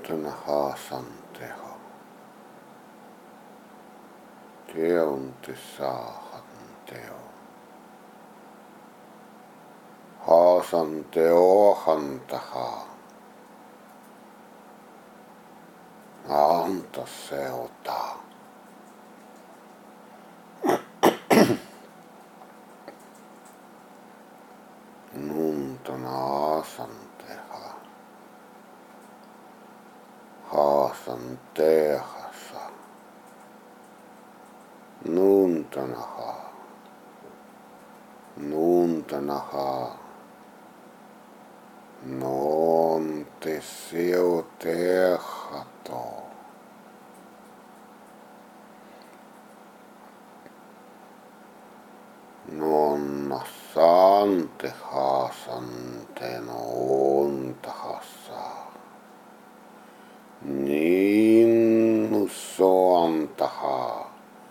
Nuntana haasanteha. Teonte saahanteo. Haasanteo hantaha. Anta seota. Nuntana haasanteha. Haasantehasa. Nuntanaha. Nuntanaha. Nonte seotehato. Nonna sante haasante noontahassa. Niin soantaha.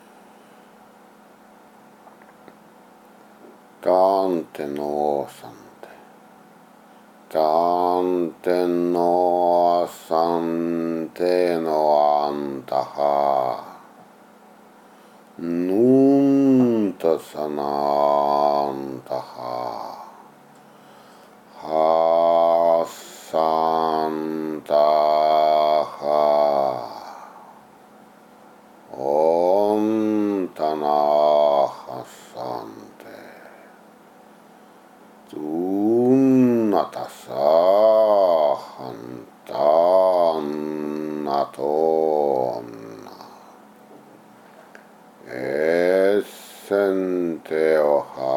Tante noosante. Tante noosante noantaha. Nunta sanantaha. Haasantaha. Ontanahasante. Tunnatasahantanatonna. Essenteoha.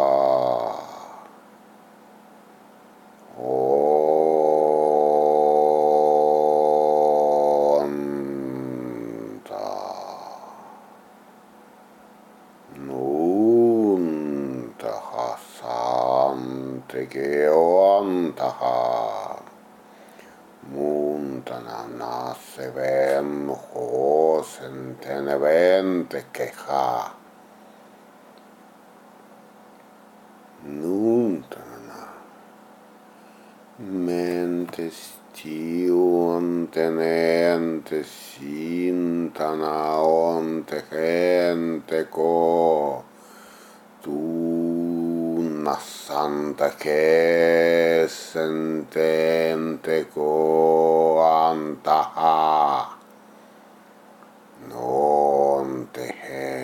Onta. Nuntahasantegeontaha. Muntana naseven hosenteneventekeha. Nuntana mentes tiontenente sintana onte gente ko tunna santa che sentente ko antaha nonte he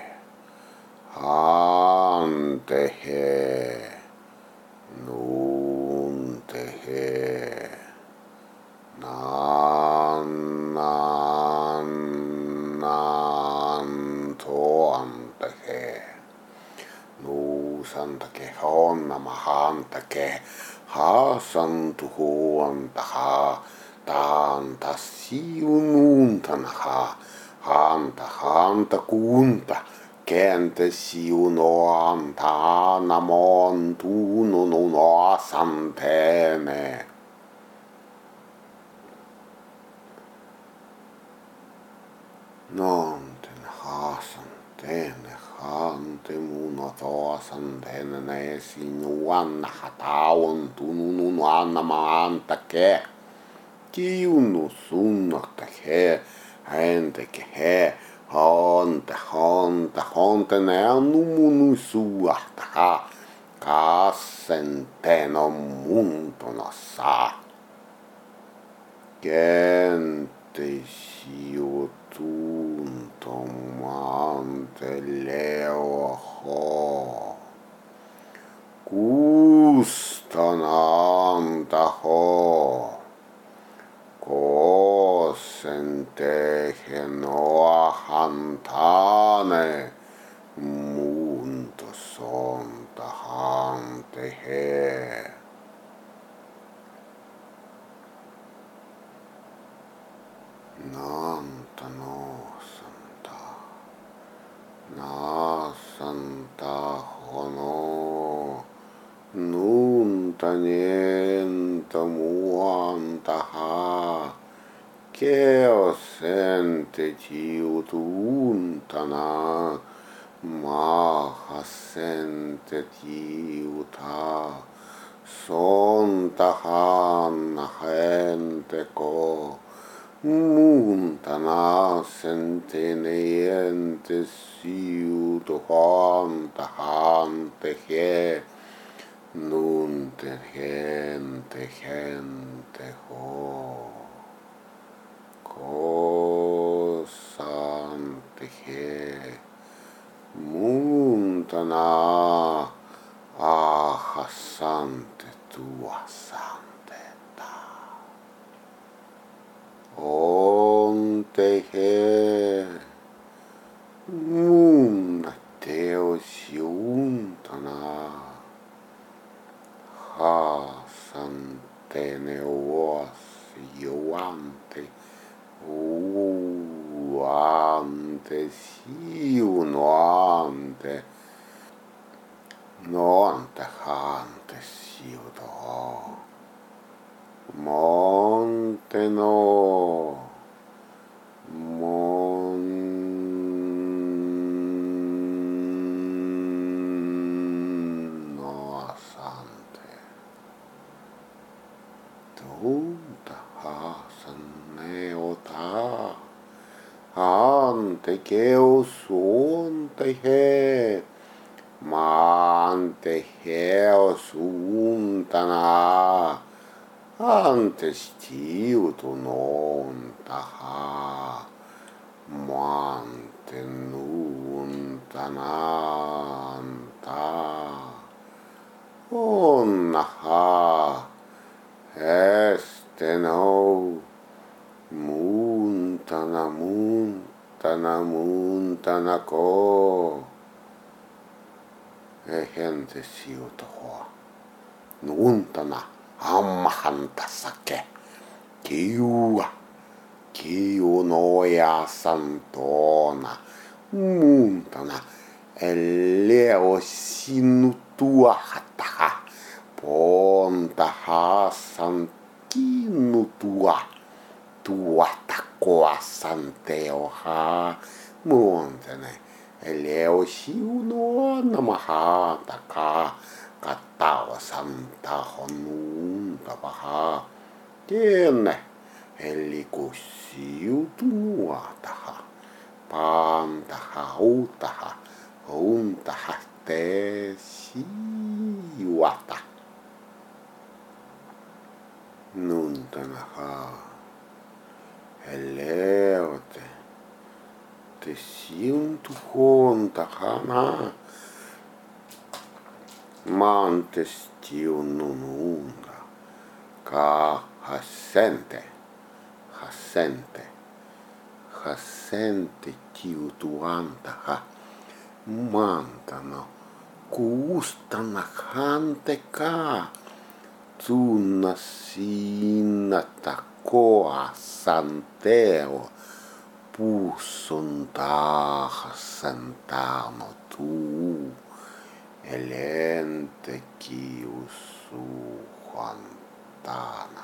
ante he nunte he nan to ante he nu santa ke honna mahanta ke ha santu antaha tanta siununtanaha hanta hanta kunta kente siuno anta namontu no santene nonten haasantene hante munotoasantene ne sinuanna hataon tununu anna maanta ke kiunu sunnakta he hente ke he honte ne anumunu suahtaha kassenteno muntona sa kente siutunton manteleoho kustanantaho kosente noa hantane muunto sonta hante he nanta noosanta naasanta hono nunta nienta muantaha keo sente tiutuntana maha sente tiuta sontahan gente ko muuntana senteneente siuto hanta hante he nunte gente ho kosante he muuntana ahasante tuasante ta onte he muunna teosiuntana haasante neos joante uante siunoante noante hante siuto monte no asante tunta hasan neota ante keo suonte he maante heo suuntana ante stiuto nontaha maante nuuntananta onnaha este no muuntana ko gente siuto hoa nuuntana ammahanta sake kiu noia santona muuntana eleo sinutua hataha pontaha sankinutua tuatakoa santeoha muuntane eleo siunoa namaha taka katawa santa honuntapaha kenne eliko siutunuataha pantaha untaha te siuata nuntanaha eleote te siuntu hontahana mante stiunununda ka hasente tiutuantaha mantano kustana hante ka tuna sinata koa santeo pussuntaha santano tu elente kiusuhantana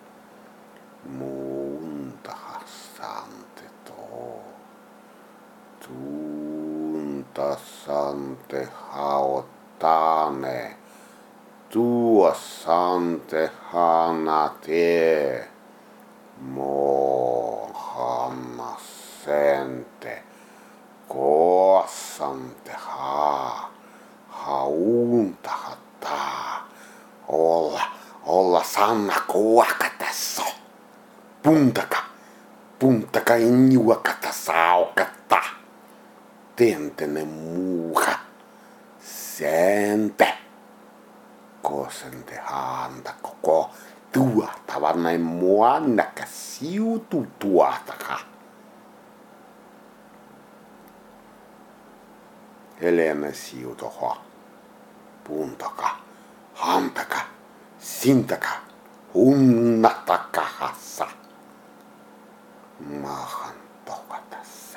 muuntaha sante to tunta sante haotane tua sante hanate mohana sente koasante hauntaha ta olla sanna kuakatassa puntaka injuakata saukata tentene muuha sente kosente hanta koko tuatavanai muannaka siutu tuataka Helena siutoha puntaka hantaka sintaka unnatakahassa maahan tokatassa.